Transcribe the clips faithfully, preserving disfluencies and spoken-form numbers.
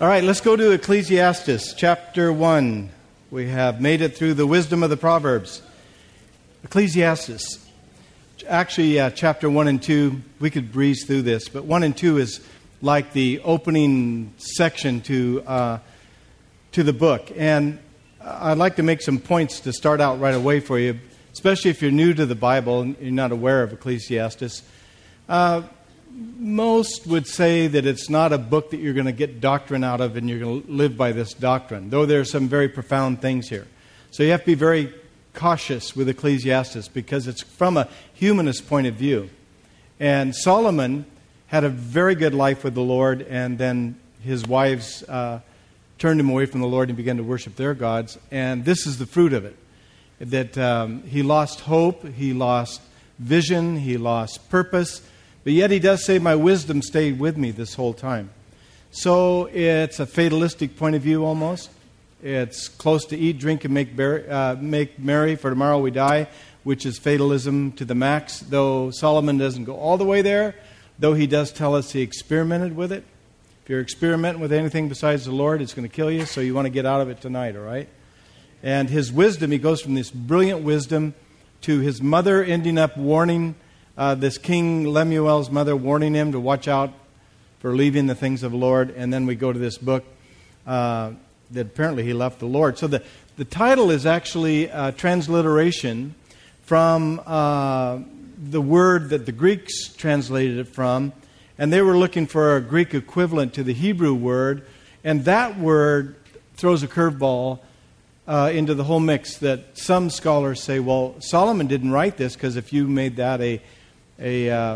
All right, let's go to Ecclesiastes chapter one. We have made it through the wisdom of the Proverbs. Ecclesiastes. Actually, uh, chapter one and two, we could breeze through this, but one and two is like the opening section to uh, to the book. And I'd like to make some points to start out right away for you, especially if you're new to the Bible and you're not aware of Ecclesiastes. Uh, most would say that it's not a book that you're going to get doctrine out of and you're going to live by this doctrine, though there are some very profound things here. So you have to be very cautious with Ecclesiastes because it's from a humanist point of view. And Solomon had a very good life with the Lord, and then his wives uh, turned him away from the Lord and began to worship their gods. And this is the fruit of it, that um, he lost hope, he lost vision, he lost purpose, but yet he does say, my wisdom stayed with me this whole time. So it's a fatalistic point of view almost. It's close to eat, drink, and make, ber- uh, make merry, for tomorrow we die, which is fatalism to the max, though Solomon doesn't go all the way there, though he does tell us he experimented with it. If you're experimenting with anything besides the Lord, it's going to kill you, so you want to get out of it tonight, all right? And his wisdom, he goes from this brilliant wisdom to his mother ending up warning uh, this King Lemuel's mother, warning him to watch out for leaving the things of the Lord. And then we go to this book uh, that apparently he left the Lord. So the, the title is actually a transliteration from uh, the word that the Greeks translated it from. And they were looking for a Greek equivalent to the Hebrew word. And that word throws a curveball uh, into the whole mix, that some scholars say, well, Solomon didn't write this, because if you made that a, a uh,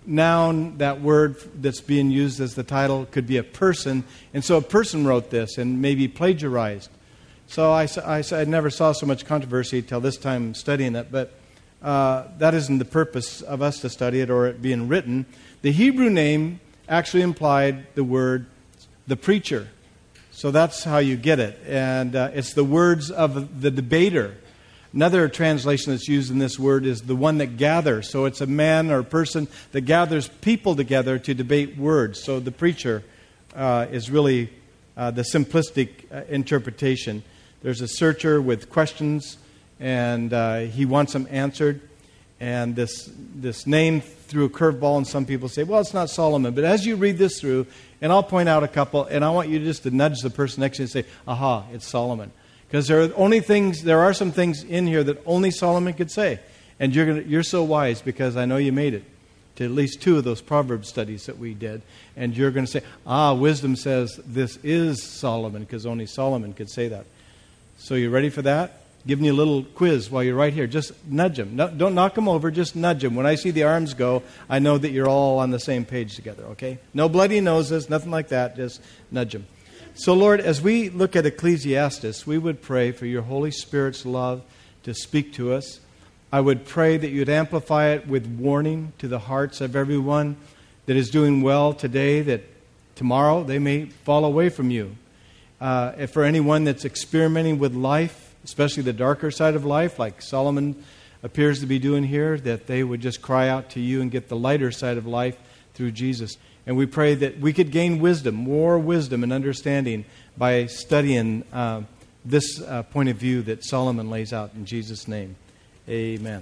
noun, that word that's being used as the title could be a person. And so a person wrote this and maybe plagiarized. So I, I, I never saw so much controversy till this time studying it. But uh, that isn't the purpose of us to study it or it being written. The Hebrew name actually implied the word the preacher. So that's how you get it. And uh, it's the words of the debater. Another translation that's used in this word is the one that gathers. So it's a man or a person that gathers people together to debate words. So the preacher uh, is really uh, the simplistic uh, interpretation. There's a searcher with questions, and uh, he wants them answered. And this this name threw a curveball, and some people say, well, it's not Solomon. But as you read this through, and I'll point out a couple, and I want you just to nudge the person next to you and say, aha, it's Solomon. Because there are only things, there are some things in here that only Solomon could say. And you're gonna, you're so wise, because I know you made it to at least two of those Proverbs studies that we did. And you're going to say, ah, wisdom says this is Solomon, because only Solomon could say that. So you ready for that? Giving you a little quiz while you're right here. Just nudge them. No, don't knock them over, just nudge them. When I see the arms go, I know that you're all on the same page together, okay? No bloody noses, nothing like that. Just nudge them. So, Lord, as we look at Ecclesiastes, we would pray for your Holy Spirit's love to speak to us. I would pray that you'd amplify it with warning to the hearts of everyone that is doing well today, that tomorrow they may fall away from you. Uh, and for anyone that's experimenting with life, especially the darker side of life, like Solomon appears to be doing here, that they would just cry out to you and get the lighter side of life through Jesus. And we pray that we could gain wisdom, more wisdom and understanding by studying uh, this uh, point of view that Solomon lays out in Jesus' name. Amen.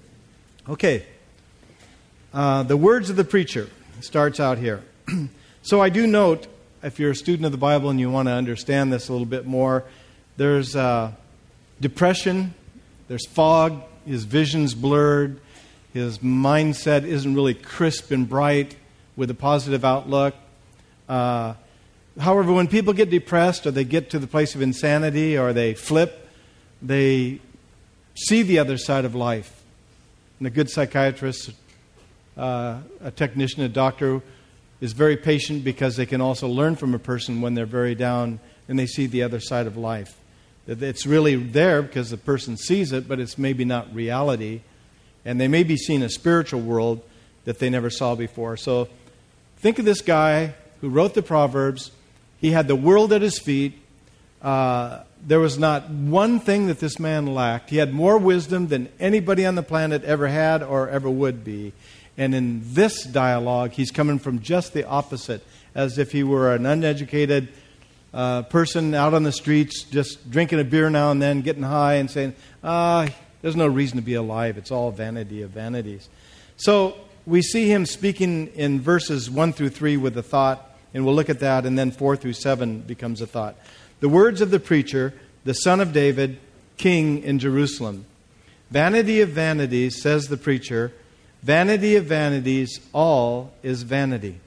Okay. Uh, the words of the preacher starts out here. So I do note, if you're a student of the Bible and you want to understand this a little bit more, there's uh, depression, there's fog, his vision's blurred, his mindset isn't really crisp and bright, with a positive outlook. Uh, however, when people get depressed or they get to the place of insanity or they flip, they see the other side of life. And a good psychiatrist, uh, a technician, a doctor is very patient, because they can also learn from a person when they're very down and they see the other side of life. It's really there because the person sees it, but it's maybe not reality. And they may be seeing a spiritual world that they never saw before. So think of this guy who wrote the Proverbs. He had the world at his feet. Uh, there was not one thing that this man lacked. He had more wisdom than anybody on the planet ever had or ever would be. And in this dialogue, he's coming from just the opposite, as if he were an uneducated uh, person out on the streets just drinking a beer now and then, getting high and saying, ah, there's no reason to be alive. It's all vanity of vanities. So we see him speaking in verses one through three with a thought, and we'll look at that, and then four through seven becomes a thought. The words of the preacher, the son of David, king in Jerusalem. Vanity of vanities, says the preacher, vanity of vanities, all is vanity.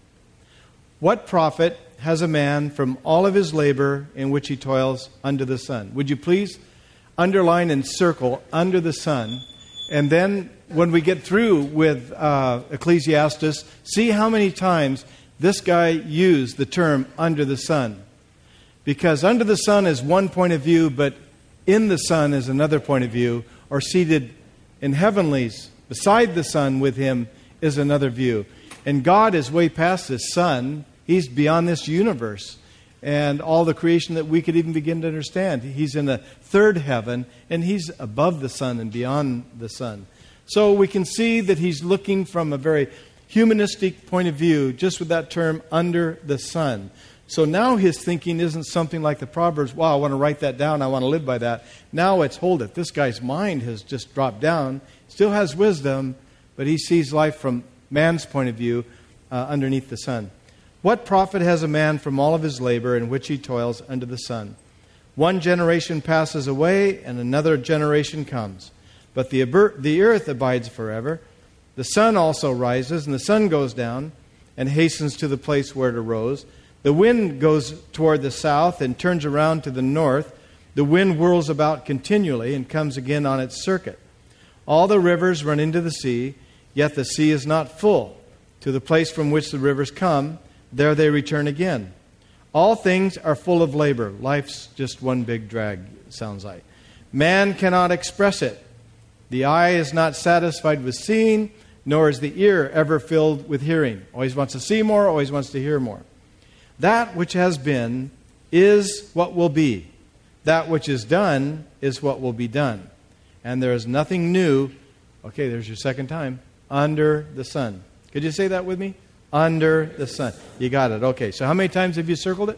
What profit has a man from all of his labor in which he toils under the sun? Would you please underline and circle under the sun, and then when we get through with uh, Ecclesiastes, see how many times this guy used the term under the sun. Because under the sun is one point of view, but in the sun is another point of view, or seated in heavenlies beside the sun with him is another view. And God is way past this sun. He's beyond this universe and all the creation that we could even begin to understand. He's in the third heaven, and he's above the sun and beyond the sun. So we can see that he's looking from a very humanistic point of view, just with that term, under the sun. So now his thinking isn't something like the Proverbs, wow, I want to write that down, I want to live by that. Now it's, hold it, this guy's mind has just dropped down, still has wisdom, but he sees life from man's point of view uh, underneath the sun. What profit has a man from all of his labor in which he toils under the sun? One generation passes away, and another generation comes. But the, the earth abides forever. The sun also rises, and the sun goes down and hastens to the place where it arose. The wind goes toward the south and turns around to the north. The wind whirls about continually and comes again on its circuit. All the rivers run into the sea, yet the sea is not full. To the place from which the rivers come, there they return again. All things are full of labor. Life's just one big drag, it sounds like. Man cannot express it. The eye is not satisfied with seeing, nor is the ear ever filled with hearing. Always wants to see more, always wants to hear more. That which has been is what will be. That which is done is what will be done. And there is nothing new, okay, there's your second time, under the sun. Could you say that with me? Under the sun. You got it. Okay, so how many times have you circled it?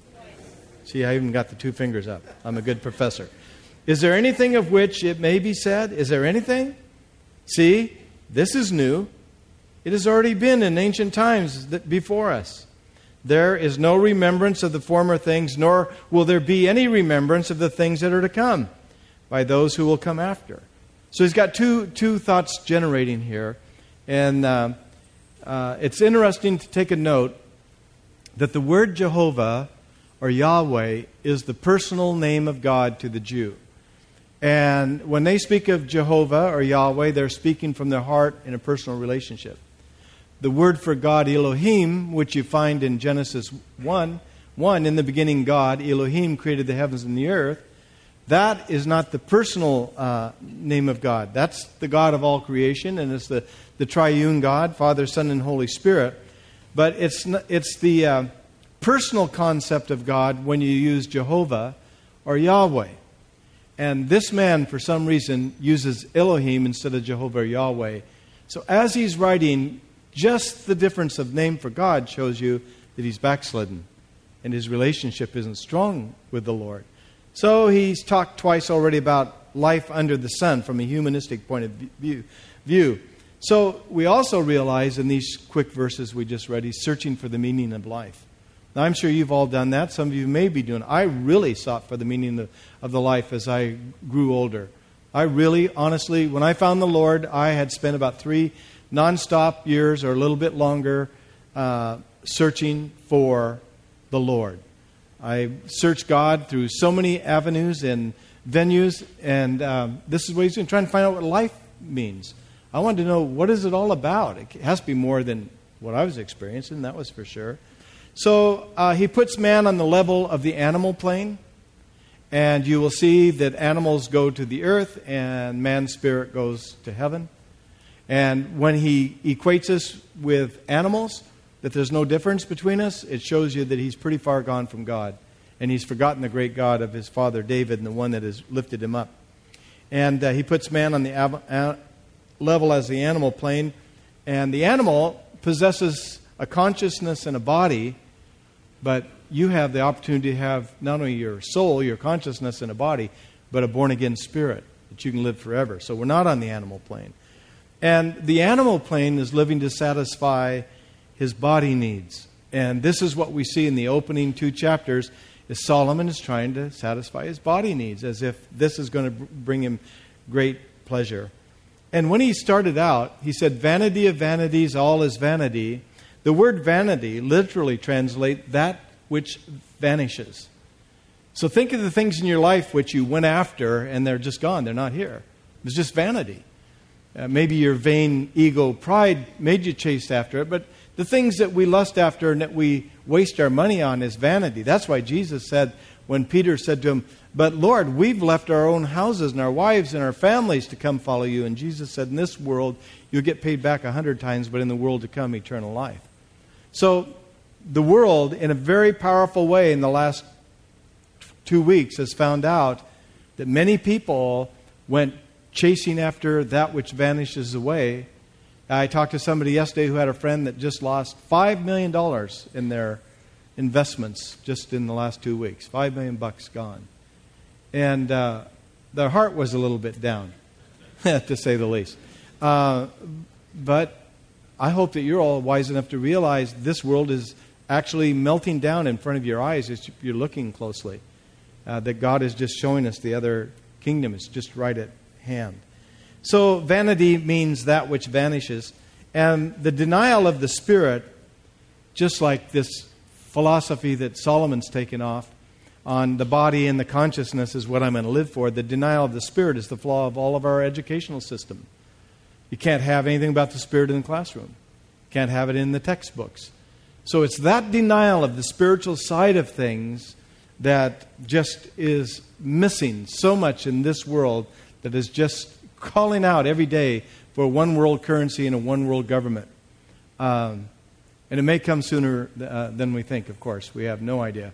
See, I even got the two fingers up. I'm a good professor. Is there anything of which it may be said? Is there anything? See, this is new. It has already been in ancient times that before us. There is no remembrance of the former things, nor will there be any remembrance of the things that are to come by those who will come after. So he's got two two thoughts generating here. And uh, uh, it's interesting to take a note that the word Jehovah or Yahweh is the personal name of God to the Jew. And when they speak of Jehovah or Yahweh, they're speaking from their heart in a personal relationship. The word for God, Elohim, which you find in Genesis one, one, in the beginning God, Elohim, created the heavens and the earth. That is not the personal uh, name of God. That's the God of all creation, and it's the, the triune God, Father, Son, and Holy Spirit. But it's, not, it's the uh, personal concept of God when you use Jehovah or Yahweh. And this man, for some reason, uses Elohim instead of Jehovah or Yahweh. So as he's writing, just the difference of name for God shows you that he's backslidden and his relationship isn't strong with the Lord. So he's talked twice already about life under the sun from a humanistic point of view. view. So we also realize in these quick verses we just read, he's searching for the meaning of life. Now, I'm sure you've all done that. Some of you may be doing it. I really sought for the meaning of, of the life as I grew older. I really, honestly, when I found the Lord, I had spent about three nonstop years or a little bit longer uh, searching for the Lord. I searched God through so many avenues and venues, and um, this is what he's doing, trying to find out what life means. I wanted to know, what is it all about? It has to be more than what I was experiencing, that was for sure. So uh, he puts man on the level of the animal plane, and you will see that animals go to the earth and man's spirit goes to heaven. And when he equates us with animals, that there's no difference between us, it shows you that he's pretty far gone from God. And he's forgotten the great God of his father David and the one that has lifted him up. And uh, he puts man on the av- a- level as the animal plane. And the animal possesses a consciousness and a body, but you have the opportunity to have not only your soul, your consciousness and a body, but a born-again spirit that you can live forever. So we're not on the animal plane. And the animal plane is living to satisfy his body needs. And this is what we see in the opening two chapters, is Solomon is trying to satisfy his body needs, as if this is going to bring him great pleasure. And when he started out, he said, vanity of vanities, all is vanity. The word vanity literally translates that which vanishes. So think of the things in your life which you went after and they're just gone. They're not here. It's just vanity. Uh, maybe your vain ego pride made you chase after it, but the things that we lust after and that we waste our money on is vanity. That's why Jesus said, when Peter said to him, but Lord, we've left our own houses and our wives and our families to come follow you. And Jesus said, in this world, you'll get paid back a hundred times, but in the world to come, eternal life. So the world, in a very powerful way in the last two weeks, has found out that many people went chasing after that which vanishes away. I talked to somebody yesterday who had a friend that just lost five million dollars in their investments just in the last two weeks. Five million bucks gone. And uh, their heart was a little bit down, to say the least. Uh, but I hope that you're all wise enough to realize this world is actually melting down in front of your eyes as you're looking closely. Uh, that God is just showing us the other kingdom. It's just right at hand. So vanity means that which vanishes. And the denial of the Spirit, just like this philosophy that Solomon's taken off on the body and the consciousness is what I'm going to live for, the denial of the Spirit is the flaw of all of our educational system. You can't have anything about the Spirit in the classroom. You can't have it in the textbooks. So it's that denial of the spiritual side of things that just is missing so much in this world, that is just calling out every day for one world currency and a one world government. Um, and it may come sooner uh, than we think, of course. We have no idea.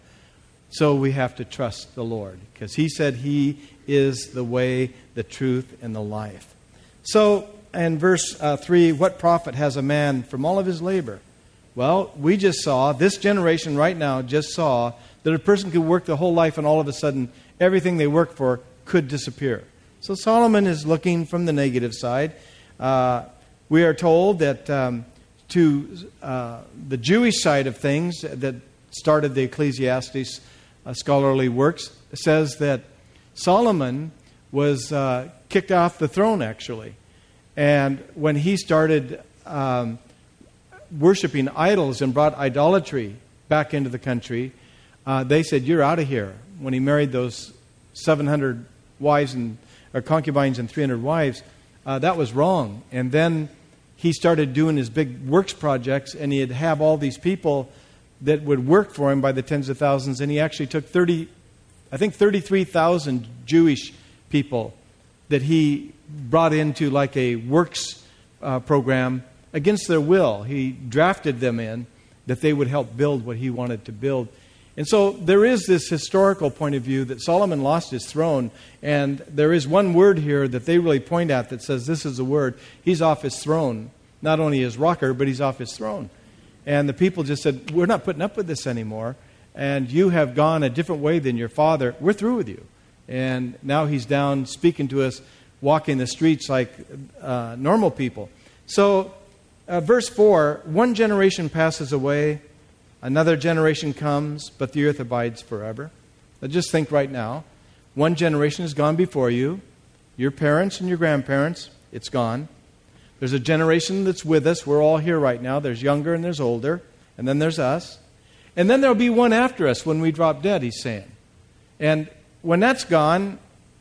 So we have to trust the Lord, because He said He is the way, the truth, and the life. So in verse uh, three, what profit has a man from all of his labor? Well, we just saw, this generation right now just saw that a person could work the whole life and all of a sudden everything they work for could disappear. So Solomon is looking from the negative side. Uh, we are told that um, to uh, the Jewish side of things that started the Ecclesiastes uh, scholarly works, says that Solomon was uh, kicked off the throne, actually. And when he started um, worshiping idols and brought idolatry back into the country, uh, they said, you're out of here. When he married those seven hundred wives and or concubines and three hundred wives, uh, that was wrong. And then he started doing his big works projects, and he'd have all these people that would work for him by the tens of thousands. And he actually took thirty, I think thirty-three thousand Jewish people that he brought into like a works uh, program against their will. He drafted them in that they would help build what he wanted to build. And so there is this historical point of view that Solomon lost his throne, and there is one word here that they really point at that says this is a word. He's off his throne. Not only his rocker, but he's off his throne. And the people just said, we're not putting up with this anymore, and you have gone a different way than your father. We're through with you. And now he's down speaking to us, walking the streets like uh, normal people. So uh, verse four, one generation passes away, another generation comes, but the earth abides forever. Now just think right now. One generation has gone before you. Your parents and your grandparents, it's gone. There's a generation that's with us. We're all here right now. There's younger and there's older. And then there's us. And then there'll be one after us when we drop dead, he's saying. And when that's gone,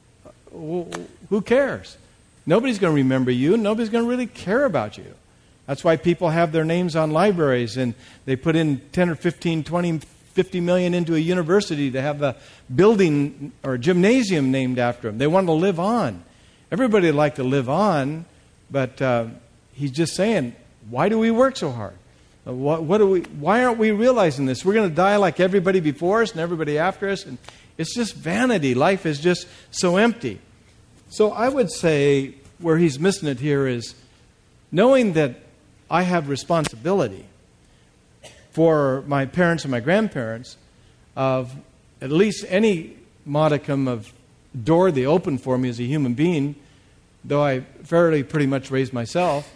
who cares? Nobody's going to remember you. Nobody's going to really care about you. That's why people have their names on libraries, and they put in ten or fifteen, twenty, fifty million into a university to have a building or a gymnasium named after them. They want to live on. Everybody would like to live on, but uh, he's just saying, why do we work so hard? Uh, what, what do we? Why aren't we realizing this? We're going to die like everybody before us and everybody after us, and it's just vanity. Life is just so empty. So I would say where he's missing it here is knowing that I have responsibility for my parents and my grandparents, of at least any modicum of door they opened for me as a human being, though I fairly pretty much raised myself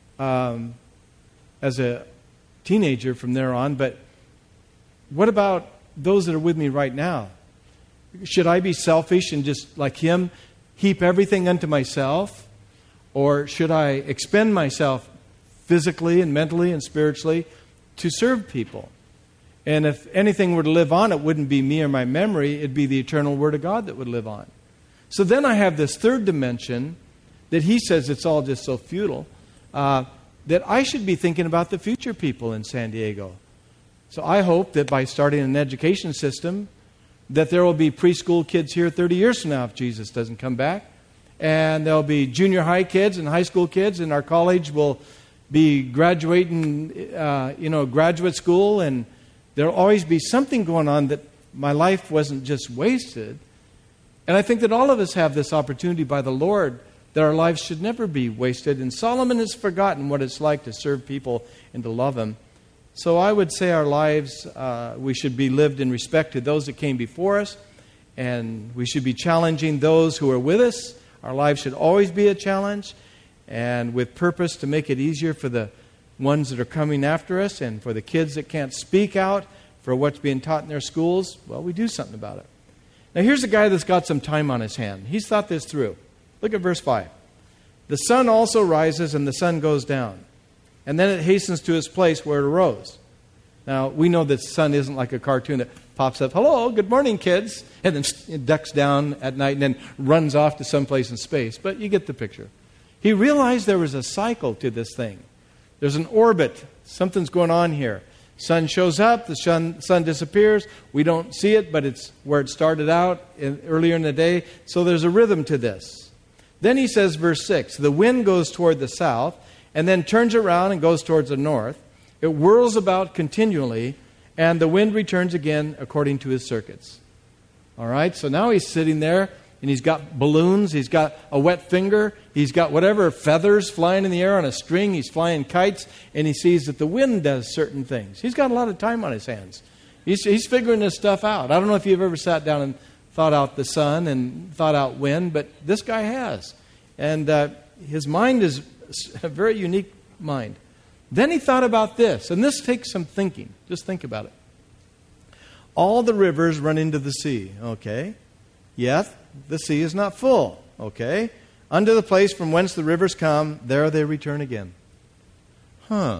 um, as a teenager from there on. But what about those that are with me right now? Should I be selfish and just like him, heap everything unto myself? Or should I expend myself physically and mentally and spiritually to serve people? And if anything were to live on, it wouldn't be me or my memory. It'd be the eternal Word of God that would live on. So then I have this third dimension that he says it's all just so futile, uh, that I should be thinking about the future people in San Diego. So I hope that by starting an education system, that there will be preschool kids here thirty years from now if Jesus doesn't come back. And there'll be junior high kids and high school kids, and our college will be graduating, uh, you know, graduate school, and there'll always be something going on that my life wasn't just wasted. And I think that all of us have this opportunity by the Lord that our lives should never be wasted. And Solomon has forgotten what it's like to serve people and to love Him. So I would say our lives, uh, we should be lived in respect to those that came before us, and we should be challenging those who are with us. Our lives should always be a challenge, and with purpose to make it easier for the ones that are coming after us, and for the kids that can't speak out for what's being taught in their schools. Well, we do something about it. Now here's a guy that's got some time on his hand. He's thought this through. Look at verse five. The sun also rises and the sun goes down, and then it hastens to its place where it arose. Now, we know that the sun isn't like a cartoon that pops up, hello, good morning, kids, and then it ducks down at night and then runs off to someplace in space. But you get the picture. He realized there was a cycle to this thing. There's an orbit. Something's going on here. Sun shows up, the sun, sun disappears. We don't see it, but it's where it started out in, earlier in the day. So there's a rhythm to this. Then he says, verse six, the wind goes toward the south and then turns around and goes towards the north. It whirls about continually, and the wind returns again according to his circuits. All right, so now he's sitting there, and he's got balloons, he's got a wet finger, he's got whatever feathers flying in the air on a string, he's flying kites, and he sees that the wind does certain things. He's got a lot of time on his hands. He's, he's figuring this stuff out. I don't know if you've ever sat down and thought out the sun and thought out wind, but this guy has. And uh, his mind is a very unique mind. Then he thought about this, and this takes some thinking. Just think about it. All the rivers run into the sea, okay? Yet the sea is not full, okay? Unto the place from whence the rivers come, there they return again. Huh.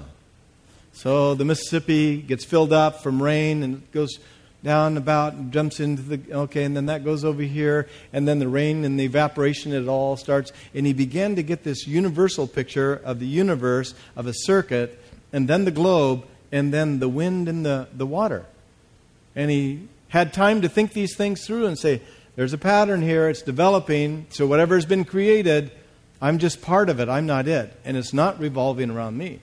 So the Mississippi gets filled up from rain, and it goes down about and jumps into the, okay, and then that goes over here, and then the rain and the evaporation, it all starts. And he began to get this universal picture of the universe, of a circuit, and then the globe, and then the wind and the, the water. And he had time to think these things through and say, there's a pattern here, it's developing, so whatever has been created, I'm just part of it, I'm not it. And it's not revolving around me.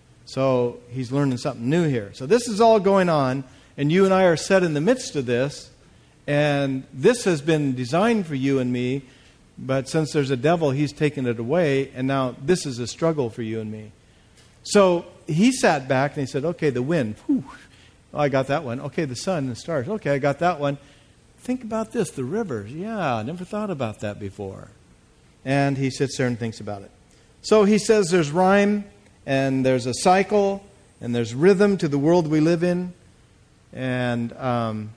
So he's learning something new here. So this is all going on, and you and I are set in the midst of this, and this has been designed for you and me, but since there's a devil, he's taken it away, and now this is a struggle for you and me. So he sat back and he said, okay, the wind, whew, oh, I got that one. Okay, the sun and the stars, okay, I got that one. Think about this, the rivers. Yeah, I never thought about that before. And he sits there and thinks about it. So he says there's rhyme, and there's a cycle, and there's rhythm to the world we live in. And, um,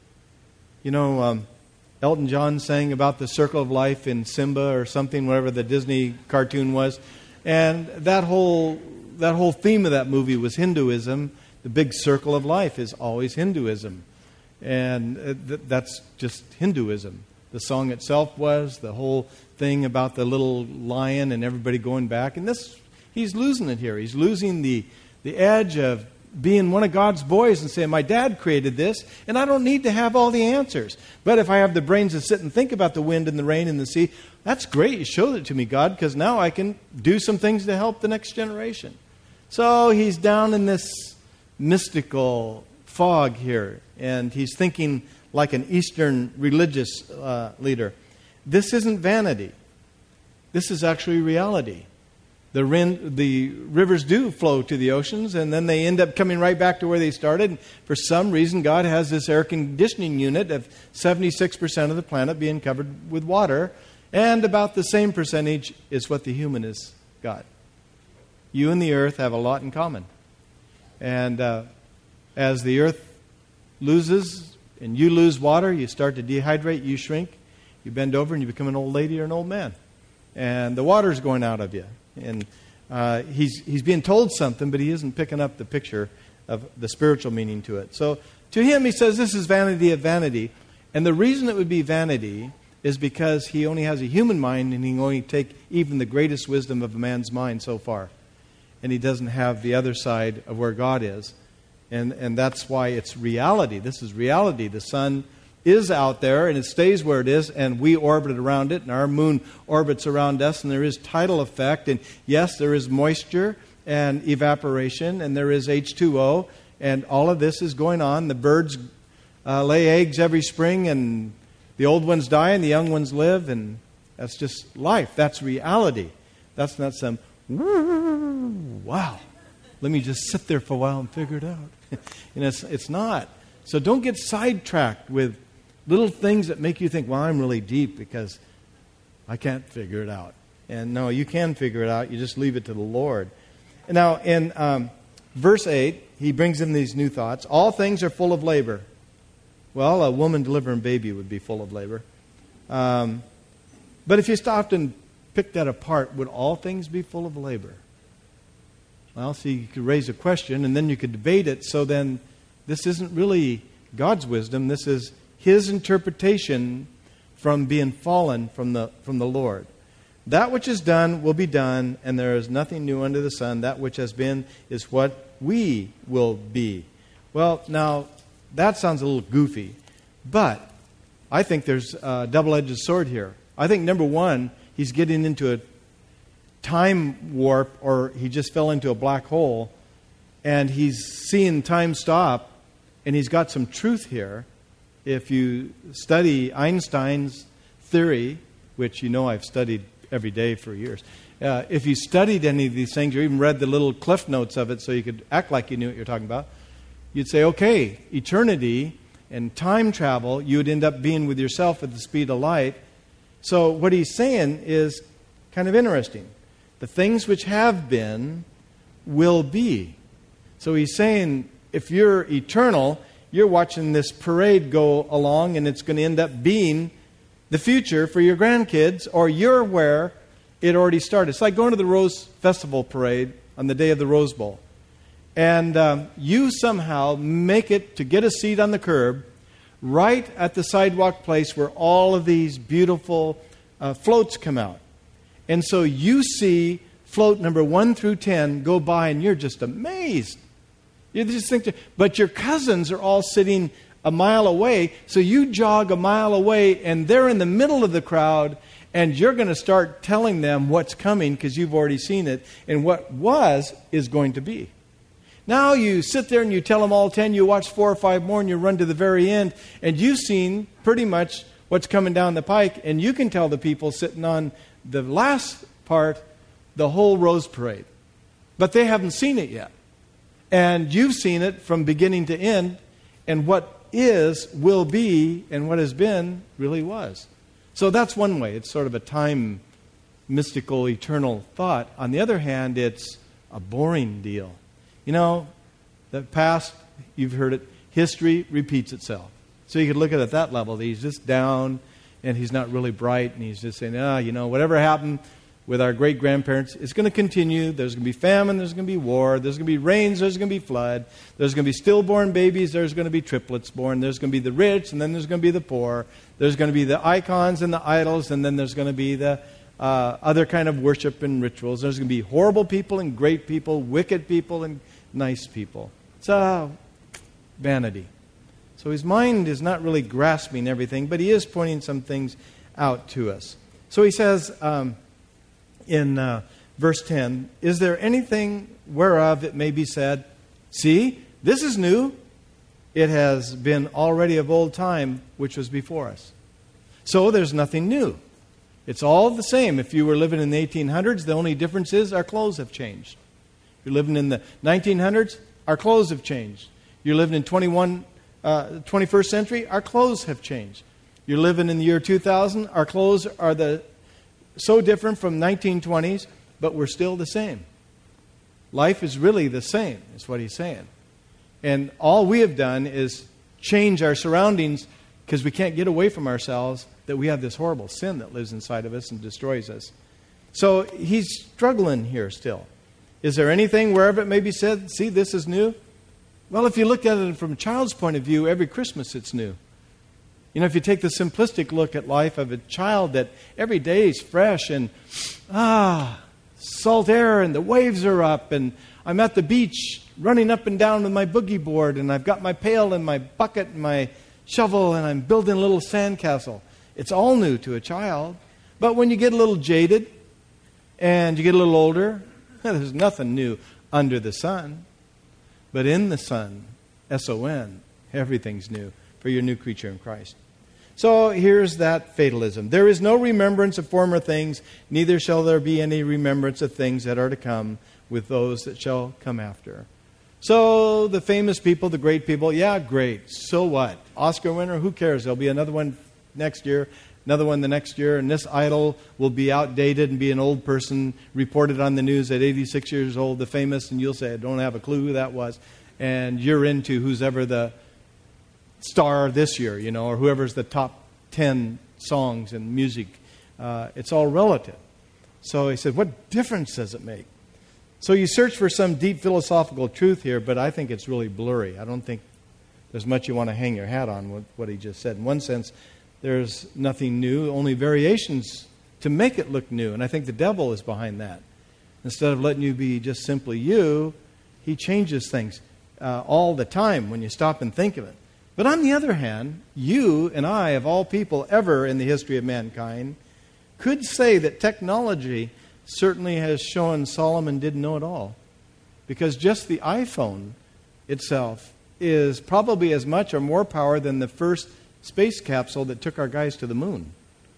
you know, um, Elton John sang about the circle of life in Simba or something, whatever the Disney cartoon was. And that whole that whole theme of that movie was Hinduism. The big circle of life is always Hinduism. And th- that's just Hinduism. The song itself was, the whole thing about the little lion and everybody going back. And this, he's losing it here. He's losing the, the edge of being one of God's boys and saying, my dad created this, and I don't need to have all the answers. But if I have the brains to sit and think about the wind and the rain and the sea, that's great. You showed it to me, God, because now I can do some things to help the next generation. So he's down in this mystical fog here, and he's thinking like an Eastern religious uh, leader. This isn't vanity. This is actually reality. the, rin- the rivers do flow to the oceans, and then they end up coming right back to where they started. And for some reason, God has this air conditioning unit of seventy-six percent of the planet being covered with water, and about the same percentage is what the human has got. You and the earth have a lot in common. And uh, as the earth loses and you lose water, you start to dehydrate, you shrink, you bend over and you become an old lady or an old man. And the water's going out of you. And uh, he's, he's being told something, but he isn't picking up the picture of the spiritual meaning to it. So to him, he says this is vanity of vanity. And the reason it would be vanity is because he only has a human mind, and he can only take even the greatest wisdom of a man's mind so far. And he doesn't have the other side of where God is. And and that's why it's reality. This is reality. The sun is out there, and it stays where it is, and we orbit around it, and our moon orbits around us, and there is tidal effect. And yes, there is moisture and evaporation, and there is H two O, and all of this is going on. The birds uh, lay eggs every spring, and the old ones die, and the young ones live, and that's just life. That's reality. That's not some... wow, let me just sit there for a while and figure it out. And it's, it's not. So don't get sidetracked with little things that make you think, well, I'm really deep because I can't figure it out. And no, you can figure it out. You just leave it to the Lord. And now in um, verse eight, he brings in these new thoughts. All things are full of labor. Well, a woman delivering a baby would be full of labor. Um, but if you stopped and pick that apart, would all things be full of labor? Well, see, you could raise a question, and then you could debate it. So then, this isn't really God's wisdom. This is His interpretation from being fallen from the from the Lord. That which is done will be done, and there is nothing new under the sun. That which has been is what we will be. Well, now, that sounds a little goofy, but I think there's a double-edged sword here. I think, number one, he's getting into a time warp, or he just fell into a black hole, and he's seeing time stop, and he's got some truth here. If you study Einstein's theory, which you know I've studied every day for years, uh, if you studied any of these things, or even read the little cliff notes of it so you could act like you knew what you're talking about, you'd say, okay, eternity and time travel, you would end up being with yourself at the speed of light. So what he's saying is kind of interesting. The things which have been will be. So he's saying if you're eternal, you're watching this parade go along, and it's going to end up being the future for your grandkids, or you're where it already started. It's like going to the Rose Festival parade on the day of the Rose Bowl. And um, you somehow make it to get a seat on the curb right at the sidewalk place where all of these beautiful uh, floats come out. And so you see float number one through ten go by, and you're just amazed. You just think, to, but your cousins are all sitting a mile away, so you jog a mile away, and they're in the middle of the crowd, and you're going to start telling them what's coming because you've already seen it, and what was is going to be. Now you sit there and you tell them all ten, you watch four or five more, and you run to the very end, and you've seen pretty much what's coming down the pike, and you can tell the people sitting on the last part the whole Rose Parade. But they haven't seen it yet. And you've seen it from beginning to end, and what is will be, and what has been really was. So that's one way. It's sort of a time, mystical, eternal thought. On the other hand, it's a boring deal. You know, the past, you've heard it, history repeats itself. So you could look at it at that level. He's just down, and he's not really bright, and he's just saying, ah, you know, whatever happened with our great-grandparents, it's going to continue. There's going to be famine, there's going to be war, there's going to be rains, there's going to be flood, there's going to be stillborn babies, there's going to be triplets born, there's going to be the rich, and then there's going to be the poor, there's going to be the icons and the idols, and then there's going to be the uh, other kind of worship and rituals. There's going to be horrible people and great people, wicked people and nice people. It's uh, vanity. So his mind is not really grasping everything, but he is pointing some things out to us. So he says um, in uh, verse ten, is there anything whereof it may be said, see, this is new, it has been already of old time, which was before us. So there's nothing new. It's all the same. If you were living in the eighteen hundreds, the only difference is our clothes have changed. If you're living in the nineteen hundreds, our clothes have changed. You're living in twenty-one, uh, twenty-first century, our clothes have changed. You're living in the year two thousand, our clothes are the so different from nineteen twenties, but we're still the same. Life is really the same, is what he's saying. And all we have done is change our surroundings because we can't get away from ourselves, that we have this horrible sin that lives inside of us and destroys us. So he's struggling here still. Is there anything, wherever it may be said, see, this is new? Well, if you look at it from a child's point of view, every Christmas it's new. You know, if you take the simplistic look at life of a child, that every day is fresh and, ah, salt air and the waves are up and I'm at the beach running up and down with my boogie board and I've got my pail and my bucket and my shovel and I'm building a little sandcastle. It's all new to a child. But when you get a little jaded and you get a little older, there's nothing new under the sun. But in the Son, S O N, everything's new for your new creature in Christ. So here's that fatalism. There is no remembrance of former things, neither shall there be any remembrance of things that are to come with those that shall come after. So the famous people, the great people, yeah, great. So what? Oscar winner, who cares? There'll be another one next year, another one the next year, and this idol will be outdated and be an old person reported on the news at eighty-six years old, the famous, and you'll say, I don't have a clue who that was. And you're into who's ever the star this year, you know, or whoever's the top ten songs in music. Uh, it's all relative. So he said, what difference does it make? So you search for some deep philosophical truth here, but I think it's really blurry. I don't think there's much you want to hang your hat on with what he just said. In one sense, there's nothing new, only variations to make it look new. And I think the devil is behind that. Instead of letting you be just simply you, he changes things uh, all the time when you stop and think of it. But on the other hand, you and I, of all people ever in the history of mankind, could say that technology certainly has shown Solomon didn't know it all. Because just the iPhone itself is probably as much or more power than the first space capsule that took our guys to the moon.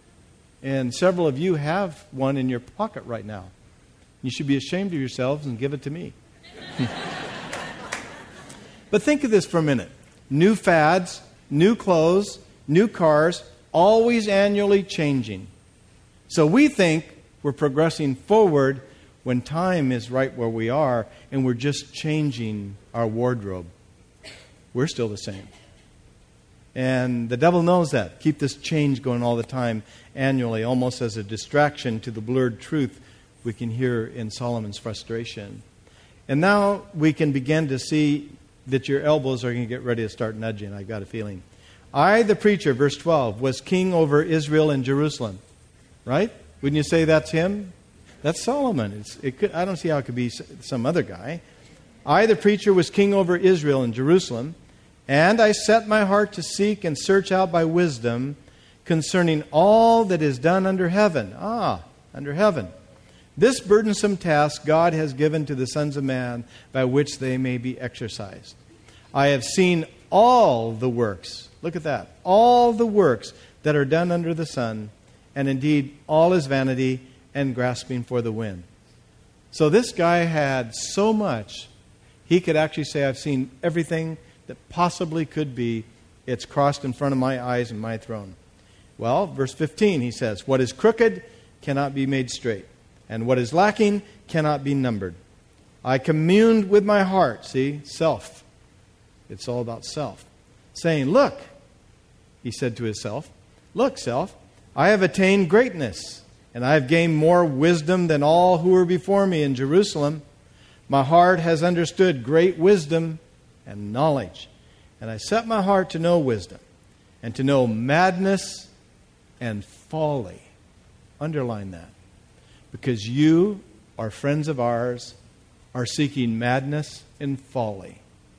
And several of you have one in your pocket right now. You should be ashamed of yourselves and give it to me. But think of this for a minute. New fads, new clothes, new cars, always annually changing. So we think we're progressing forward when time is right where we are and we're just changing our wardrobe. We're still the same. And the devil knows that. Keep this change going all the time, annually, almost as a distraction to the blurred truth we can hear in Solomon's frustration. And now we can begin to see that your elbows are going to get ready to start nudging, I've got a feeling. I, the preacher, verse twelve, was king over Israel and Jerusalem. Right? Wouldn't you say that's him? That's Solomon. It's, it could, I don't see how it could be some other guy. I, the preacher, was king over Israel and Jerusalem, and I set my heart to seek and search out by wisdom concerning all that is done under heaven. Ah, under heaven. This burdensome task God has given to the sons of man by which they may be exercised. I have seen all the works. Look at that. All the works that are done under the sun, and indeed all is vanity and grasping for the wind. So this guy had so much, he could actually say, I've seen everything that possibly could be. It's crossed in front of my eyes and my throne. Well, verse fifteen, he says, what is crooked cannot be made straight, and what is lacking cannot be numbered. I communed with my heart. See, self. It's all about self. Saying, look, he said to himself, look, self, I have attained greatness, and I have gained more wisdom than all who were before me in Jerusalem. My heart has understood great wisdom and knowledge, and I set my heart to know wisdom, and to know madness and folly. Underline that. Because you, are friends of ours, are seeking madness and folly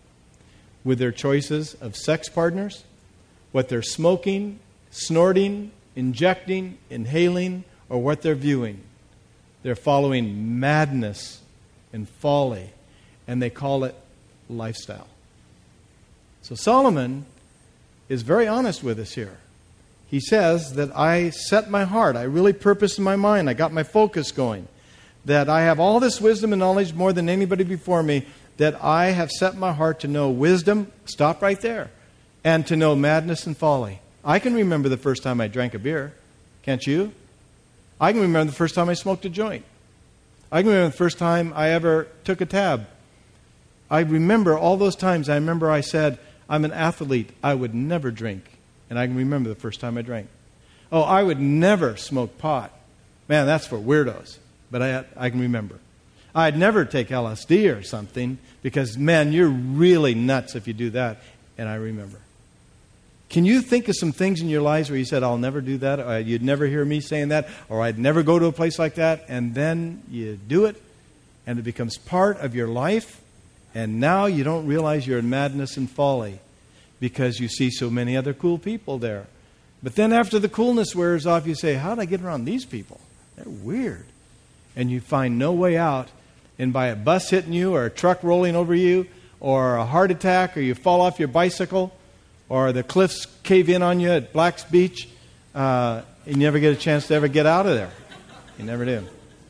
with their choices of sex partners, what they're smoking, snorting, injecting, inhaling, or what they're viewing. They're following madness and folly, and they call it lifestyle. So Solomon is very honest with us here. He he says that I set my heart, I really purpose in my mind, I got my focus going, that I have all this wisdom and knowledge more than anybody before me, that I have set my heart to know wisdom, stop right there, and to know madness and folly. I can remember the first time I drank a beer. Can't you? I can remember the first time I smoked a joint. I can remember the first time I ever took a tab. I remember all those times. I remember I said, I'm an athlete. I would never drink. And I can remember the first time I drank. Oh, I would never smoke pot. Man, that's for weirdos. But I, I can remember. I'd never take L S D or something because, man, you're really nuts if you do that. And I remember. Can you think of some things in your lives where you said, I'll never do that, or you'd never hear me saying that, or I'd never go to a place like that, and then you do it, and it becomes part of your life, and now you don't realize you're in madness and folly because you see so many other cool people there. But then after the coolness wears off, you say, how did I get around these people? They're weird. And you find no way out, and by a bus hitting you, or a truck rolling over you, or a heart attack, or you fall off your bicycle, or the cliffs cave in on you at Black's Beach, uh, and you never get a chance to ever get out of there. You never do.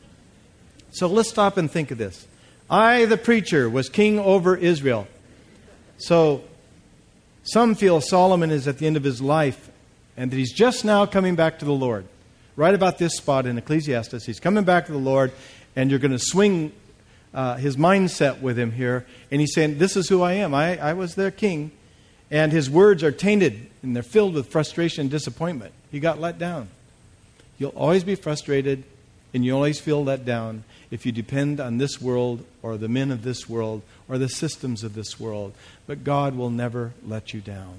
So let's stop and think of this. I, the preacher, was king over Israel. So some feel Solomon is at the end of his life and that he's just now coming back to the Lord. Right about this spot in Ecclesiastes, he's coming back to the Lord, and you're going to swing uh, his mindset with him here. And he's saying, this is who I am. I, I was their king. And his words are tainted, and they're filled with frustration and disappointment. He got let down. You'll always be frustrated, and you always feel let down if you depend on this world or the men of this world or the systems of this world. But God will never let you down.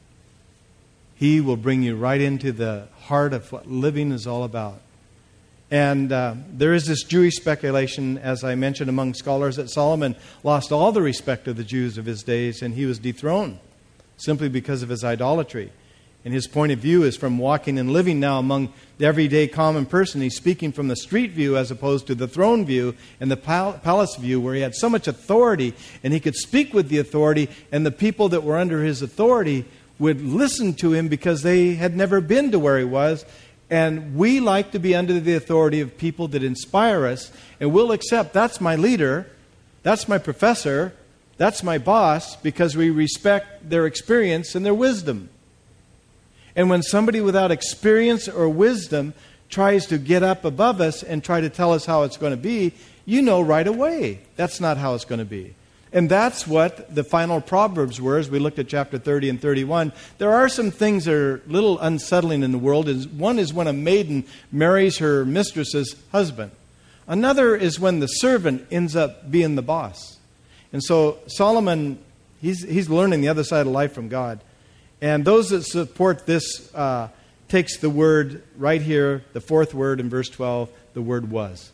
He will bring you right into the heart of what living is all about. And uh, there is this Jewish speculation, as I mentioned among scholars, that Solomon lost all the respect of the Jews of his days, and he was dethroned simply because of his idolatry. And his point of view is from walking and living now among the everyday common person. He's speaking from the street view as opposed to the throne view and the pal- palace view, where he had so much authority and he could speak with the authority, and the people that were under his authority would listen to him because they had never been to where he was. And we like to be under the authority of people that inspire us, and we'll accept that's my leader, that's my professor, that's my boss, because we respect their experience and their wisdom. And when somebody without experience or wisdom tries to get up above us and try to tell us how it's going to be, you know right away that's not how it's going to be. And that's what the final Proverbs were as we looked at chapter thirty and thirty-one. There are some things that are a little unsettling in the world. One is when a maiden marries her mistress's husband. Another is when the servant ends up being the boss. And so Solomon, he's, he's learning the other side of life from God. And those that support this uh, takes the word right here, the fourth word in verse twelve, the word was.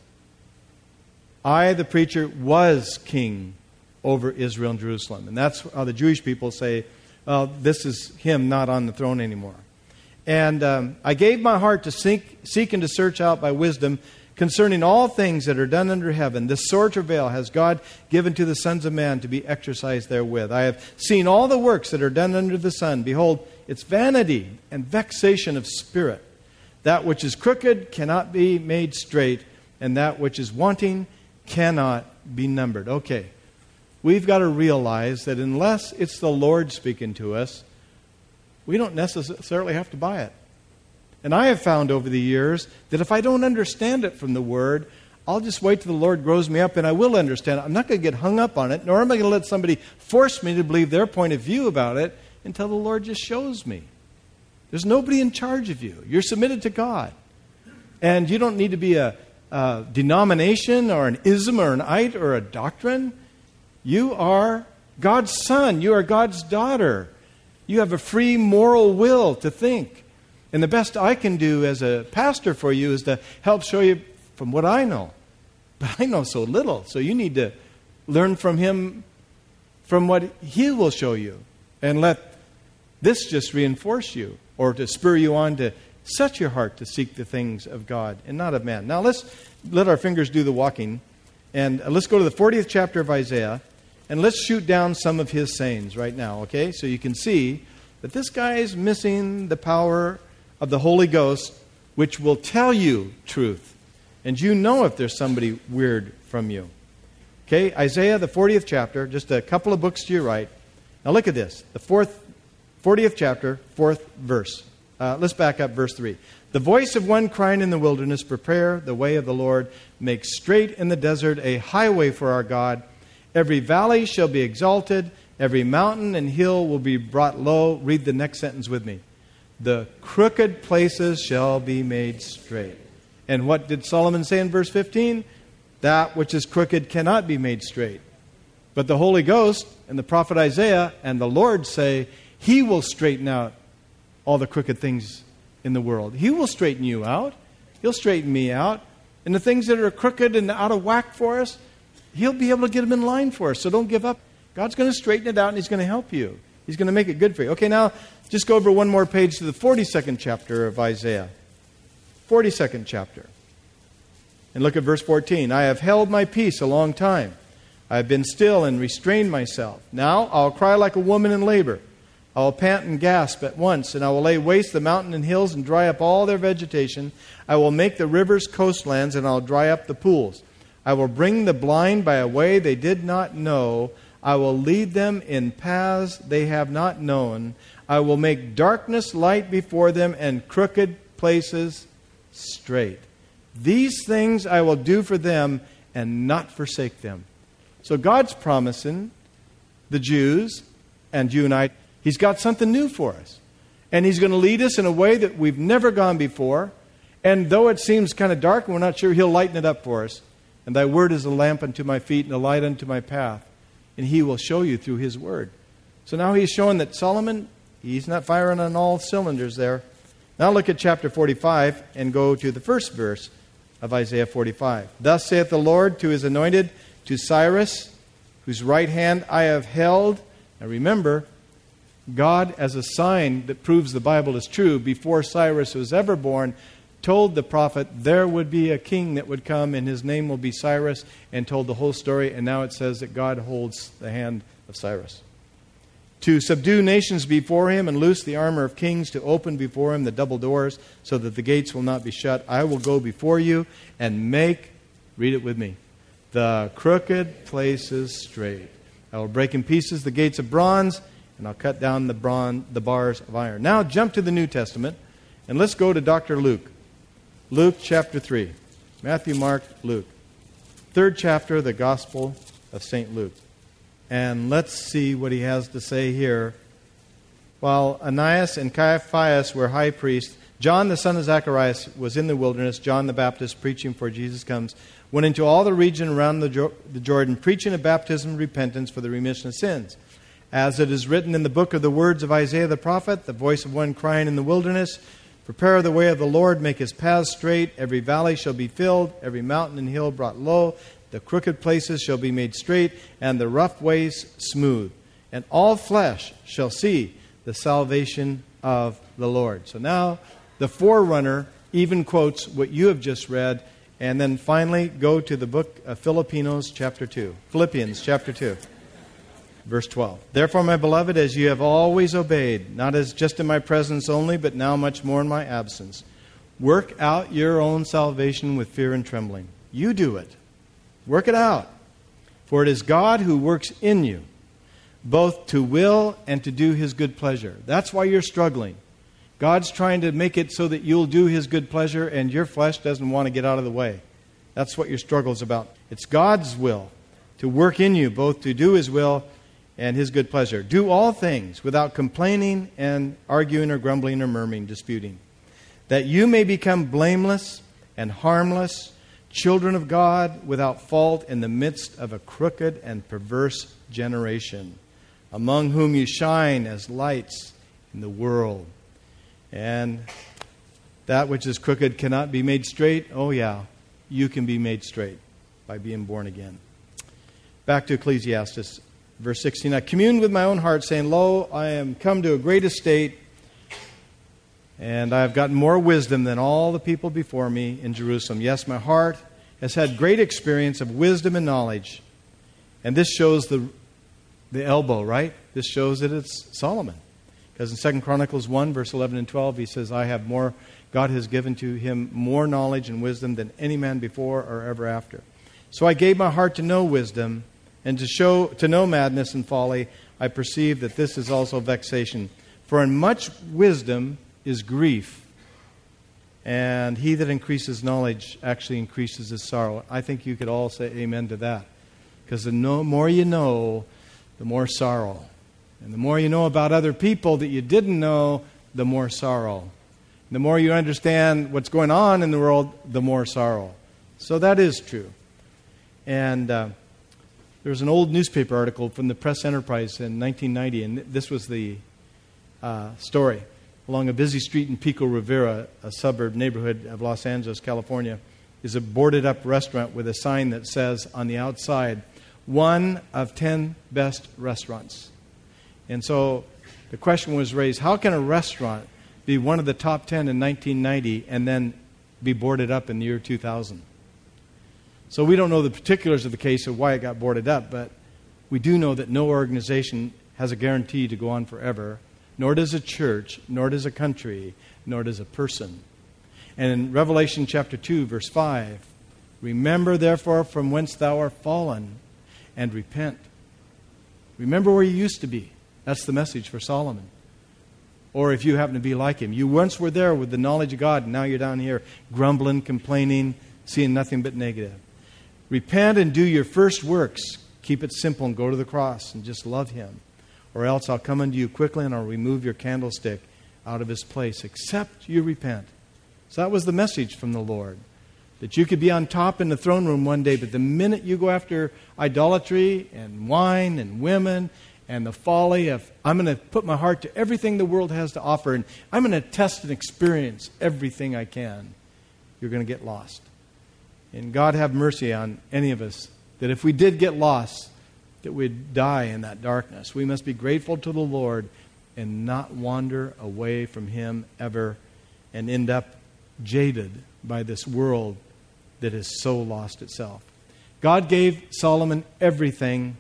I, the preacher, was king over Israel and Jerusalem. And that's how the Jewish people say, well, this is him not on the throne anymore. And um, I gave my heart to seek, seek and to search out by wisdom concerning all things that are done under heaven. This sore travail has God given to the sons of man to be exercised therewith. I have seen all the works that are done under the sun. Behold, it's vanity and vexation of spirit. That which is crooked cannot be made straight, and that which is wanting cannot be numbered. Okay, we've got to realize that unless it's the Lord speaking to us, we don't necessarily have to buy it. And I have found over the years that if I don't understand it from the Word, I'll just wait till the Lord grows me up and I will understand it. I'm not going to get hung up on it, nor am I going to let somebody force me to believe their point of view about it until the Lord just shows me. There's nobody in charge of you. You're submitted to God. And you don't need to be a, a denomination or an ism or an ite or a doctrine. You are God's son. You are God's daughter. You have a free moral will to think. And the best I can do as a pastor for you is to help show you from what I know. But I know so little, so you need to learn from him from what he will show you. And let this just reinforce you or to spur you on to set your heart to seek the things of God and not of man. Now let's let our fingers do the walking. And let's go to the fortieth chapter of Isaiah. And let's shoot down some of his sayings right now, okay? So you can see that this guy is missing the power of the Holy Ghost, which will tell you truth. And you know if there's somebody weird from you. Okay, Isaiah, the fortieth chapter, just a couple of books to your right. Now look at this. The fourth, fortieth chapter, fourth verse. Uh, let's back up verse three. The voice of one crying in the wilderness, prepare the way of the Lord, make straight in the desert a highway for our God. Every valley shall be exalted, every mountain and hill will be brought low. Read the next sentence with me. The crooked places shall be made straight. And what did Solomon say in verse fifteen? That which is crooked cannot be made straight. But the Holy Ghost and the prophet Isaiah and the Lord say, He will straighten out all the crooked things in the world. He will straighten you out. He'll straighten me out. And the things that are crooked and out of whack for us, He'll be able to get them in line for us. So don't give up. God's going to straighten it out and He's going to help you. He's going to make it good for you. Okay, now just go over one more page to the forty-second chapter of Isaiah. forty-second chapter. And look at verse fourteen. I have held my peace a long time. I have been still and restrained myself. Now I'll cry like a woman in labor. I will pant and gasp at once, and I will lay waste the mountain and hills and dry up all their vegetation. I will make the rivers coastlands, and I'll dry up the pools. I will bring the blind by a way they did not know. I will lead them in paths they have not known. I will make darkness light before them and crooked places straight. These things I will do for them and not forsake them. So God's promising the Jews and you and I, He's got something new for us. And He's going to lead us in a way that we've never gone before. And though it seems kind of dark and we're not sure, He'll lighten it up for us. And Thy word is a lamp unto my feet and a light unto my path. And He will show you through His word. So now He's showing that Solomon, he's not firing on all cylinders there. Now look at chapter forty-five and go to the first verse of Isaiah forty-five. Thus saith the Lord to His anointed, to Cyrus, whose right hand I have held. Now remember, God, as a sign that proves the Bible is true, before Cyrus was ever born, told the prophet there would be a king that would come and his name will be Cyrus, and told the whole story. And now it says that God holds the hand of Cyrus. To subdue nations before him and loose the armor of kings, to open before him the double doors so that the gates will not be shut. I will go before you and make, read it with me, the crooked places straight. I will break in pieces the gates of bronze, and I'll cut down the, bronze, the bars of iron. Now jump to the New Testament, and let's go to Doctor Luke. Luke chapter three. Matthew, Mark, Luke. Third chapter of the Gospel of Saint Luke. And let's see what he has to say here. While Ananias and Caiaphas were high priests, John the son of Zacharias was in the wilderness. John the Baptist, preaching before Jesus comes, went into all the region around the, jo- the Jordan, preaching a baptism of repentance for the remission of sins. As it is written in the book of the words of Isaiah the prophet, the voice of one crying in the wilderness, prepare the way of the Lord, make His paths straight. Every valley shall be filled, every mountain and hill brought low. The crooked places shall be made straight, and the rough ways smooth. And all flesh shall see the salvation of the Lord. So now the forerunner even quotes what you have just read. And then finally go to the book of Philippians chapter two. Philippians chapter two. Verse twelve. Therefore, my beloved, as you have always obeyed, not as just in my presence only, but now much more in my absence, work out your own salvation with fear and trembling. You do it. Work it out. For it is God who works in you, both to will and to do His good pleasure. That's why you're struggling. God's trying to make it so that you'll do His good pleasure and your flesh doesn't want to get out of the way. That's what your struggle is about. It's God's will to work in you, both to do His will and His good pleasure. Do all things without complaining and arguing or grumbling or murmuring, disputing, that you may become blameless and harmless, children of God without fault in the midst of a crooked and perverse generation, among whom you shine as lights in the world. And that which is crooked cannot be made straight. Oh yeah, you can be made straight by being born again. Back to Ecclesiastes, verse sixteen. I communed with my own heart, saying, Lo, I am come to a great estate, and I have gotten more wisdom than all the people before me in Jerusalem. Yes, my heart has had great experience of wisdom and knowledge. And this shows the, the elbow, right? This shows that it's Solomon. Because in Second Chronicles one, verse eleven and twelve, he says, I have more, God has given to him more knowledge and wisdom than any man before or ever after. So I gave my heart to know wisdom, and to show to know madness and folly. I perceive that this is also vexation. For in much wisdom is grief, and he that increases knowledge actually increases his sorrow. I think you could all say amen to that. Because the no, more you know, the more sorrow. And the more you know about other people that you didn't know, the more sorrow. The more you understand what's going on in the world, the more sorrow. So that is true. And uh, there was an old newspaper article from the Press Enterprise in nineteen ninety, and this was the uh, story. Along a busy street in Pico Rivera, a suburb neighborhood of Los Angeles, California, is a boarded-up restaurant with a sign that says on the outside, one of ten best restaurants. And so the question was raised, how can a restaurant be one of the top ten in nineteen ninety and then be boarded up in the year two thousand? So we don't know the particulars of the case of why it got boarded up, but we do know that no organization has a guarantee to go on forever, nor does a church, nor does a country, nor does a person. And in Revelation chapter two, verse five, remember therefore from whence thou art fallen, and repent. Remember where you used to be. That's the message for Solomon. Or if you happen to be like him. You once were there with the knowledge of God, and now you're down here grumbling, complaining, seeing nothing but negative. Repent and do your first works. Keep it simple and go to the cross and just love him. Or else I'll come unto you quickly and I'll remove your candlestick out of his place, except you repent. So that was the message from the Lord. That you could be on top in the throne room one day, but the minute you go after idolatry and wine and women and the folly of, I'm going to put my heart to everything the world has to offer, and I'm going to test and experience everything I can, you're going to get lost. And God have mercy on any of us, that if we did get lost, that we'd die in that darkness. We must be grateful to the Lord and not wander away from him ever and end up jaded by this world that has so lost itself. God gave Solomon everything,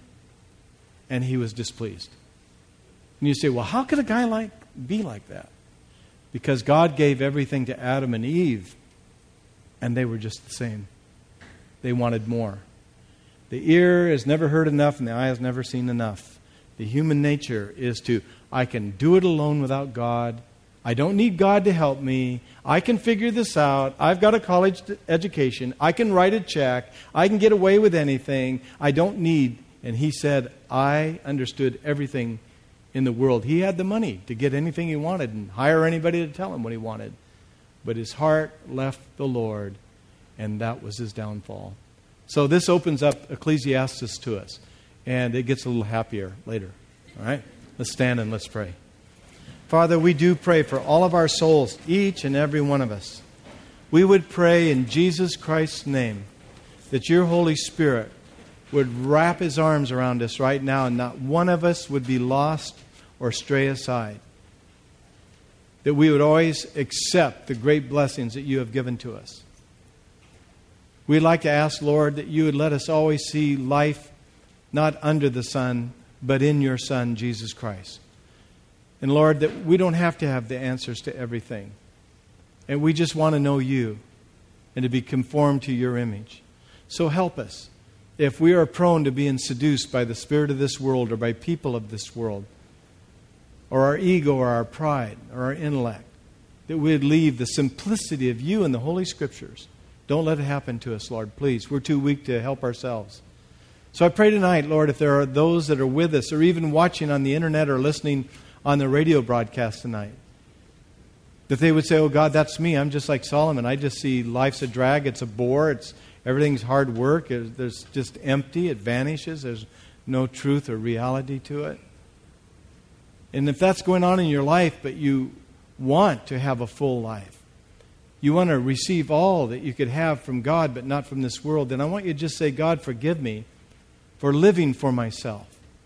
and he was displeased. And you say, well, how could a guy like be like that? Because God gave everything to Adam and Eve, and they were just the same. They wanted more. The ear has never heard enough, and the eye has never seen enough. The human nature is to, I can do it alone without God. I don't need God to help me. I can figure this out. I've got a college education. I can write a check. I can get away with anything. I don't need. And he said, I understood everything in the world. He had the money to get anything he wanted and hire anybody to tell him what he wanted. But his heart left the Lord, and that was his downfall. So this opens up Ecclesiastes to us, and it gets a little happier later. All right? Let's stand and let's pray. Father, we do pray for all of our souls, each and every one of us. We would pray in Jesus Christ's name that your Holy Spirit would wrap his arms around us right now, and not one of us would be lost or stray aside. That we would always accept the great blessings that you have given to us. We'd like to ask, Lord, that you would let us always see life not under the sun, but in your Son, Jesus Christ. And Lord, that we don't have to have the answers to everything. And we just want to know you and to be conformed to your image. So help us. If we are prone to being seduced by the spirit of this world or by people of this world, or our ego or our pride or our intellect, that we would leave the simplicity of you and the Holy Scriptures. Don't let it happen to us, Lord, please. We're too weak to help ourselves. So I pray tonight, Lord, if there are those that are with us or even watching on the internet or listening on the radio broadcast tonight, that they would say, oh God, that's me. I'm just like Solomon. I just see life's a drag. It's a bore. It's everything's hard work. It, there's just empty. It vanishes. There's no truth or reality to it. And if that's going on in your life, but you want to have a full life, you want to receive all that you could have from God, but not from this world, then I want you to just say, God, forgive me for living for myself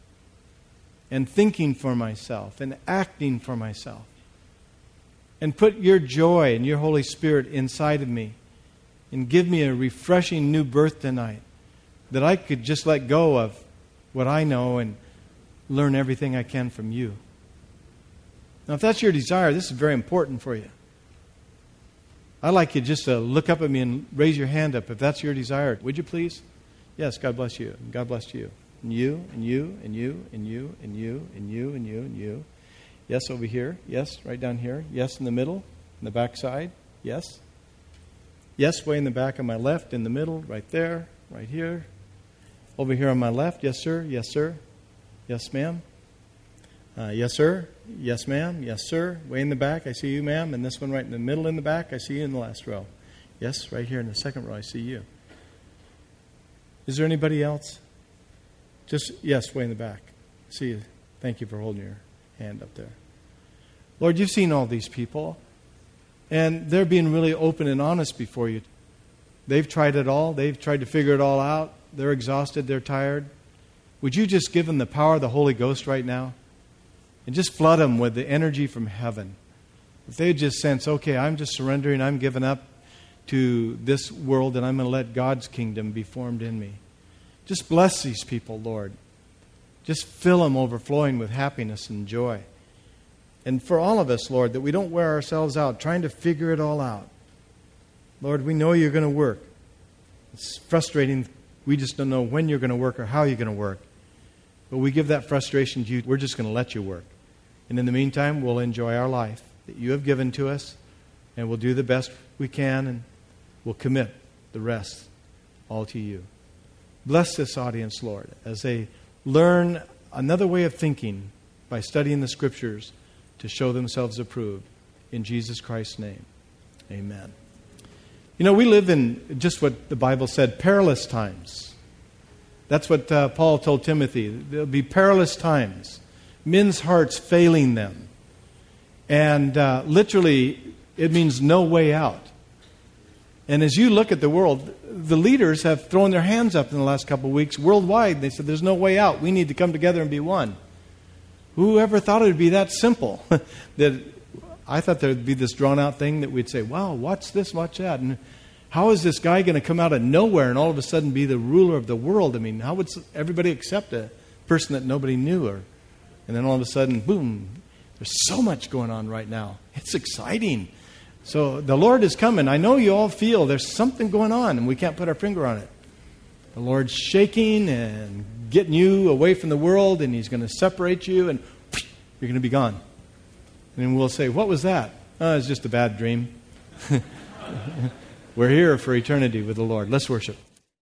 and thinking for myself and acting for myself. And put your joy and your Holy Spirit inside of me and give me a refreshing new birth tonight, that I could just let go of what I know and learn everything I can from you. Now, if that's your desire, this is very important for you. I'd like you just to look up at me and raise your hand up if that's your desire. Would you please? Yes, God bless you. And God bless you. And you, and you, and you, and you, and you, and you, and you, and you. Yes, over here. Yes, right down here. Yes, in the middle. In the back side. Yes. Yes, way in the back on my left. In the middle. Right there. Right here. Over here on my left. Yes, sir. Yes, sir. Yes, ma'am. Uh, yes, sir. Yes, ma'am. Yes, sir. Way in the back, I see you, ma'am. And this one right in the middle in the back, I see you in the last row. Yes, right here in the second row, I see you. Is there anybody else? Just, yes, way in the back. See you. Thank you for holding your hand up there. Lord, you've seen all these people, and they're being really open and honest before you. They've tried it all. They've tried to figure it all out. They're exhausted. They're tired. Would you just give them the power of the Holy Ghost right now? And just flood them with the energy from heaven. If they just sense, okay, I'm just surrendering, I'm giving up to this world, and I'm going to let God's kingdom be formed in me. Just bless these people, Lord. Just fill them overflowing with happiness and joy. And for all of us, Lord, that we don't wear ourselves out trying to figure it all out. Lord, we know you're going to work. It's frustrating. We just don't know when you're going to work or how you're going to work. But we give that frustration to you. We're just going to let you work. And in the meantime, we'll enjoy our life that you have given to us, and we'll do the best we can, and we'll commit the rest all to you. Bless this audience, Lord, as they learn another way of thinking by studying the Scriptures to show themselves approved. In Jesus Christ's name, amen. You know, we live in just what the Bible said, perilous times. That's what uh, Paul told Timothy. There'll be perilous times. Men's hearts failing them. And uh, literally, it means no way out. And as you look at the world, the leaders have thrown their hands up in the last couple of weeks worldwide. They said, there's no way out. We need to come together and be one. Whoever thought it would be that simple? that I thought there would be this drawn-out thing that we'd say, wow, watch this, watch that. And how is this guy going to come out of nowhere and all of a sudden be the ruler of the world? I mean, how would everybody accept a person that nobody knew? Or, and then all of a sudden, boom, there's so much going on right now. It's exciting. So the Lord is coming. I know you all feel there's something going on and we can't put our finger on it. The Lord's shaking and getting you away from the world, and He's going to separate you, and you're going to be gone. And we'll say, what was that? Oh, it's just a bad dream. We're here for eternity with the Lord. Let's worship.